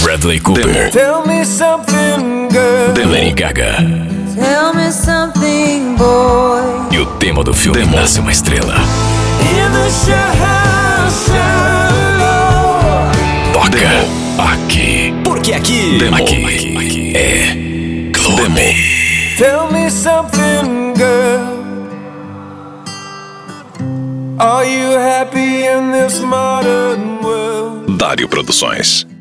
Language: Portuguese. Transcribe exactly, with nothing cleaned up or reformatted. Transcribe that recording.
Bradley Cooper. Tell me something, girl. Lady Gaga. Tell me something, boy. E o tema do filme Nasce uma Estrela. In the shallow, shallow. Toca aqui. Porque aqui, Demo. Aqui, aqui é Globo. Tell me something, girl. Are you happy in this modern world? Dário Produções.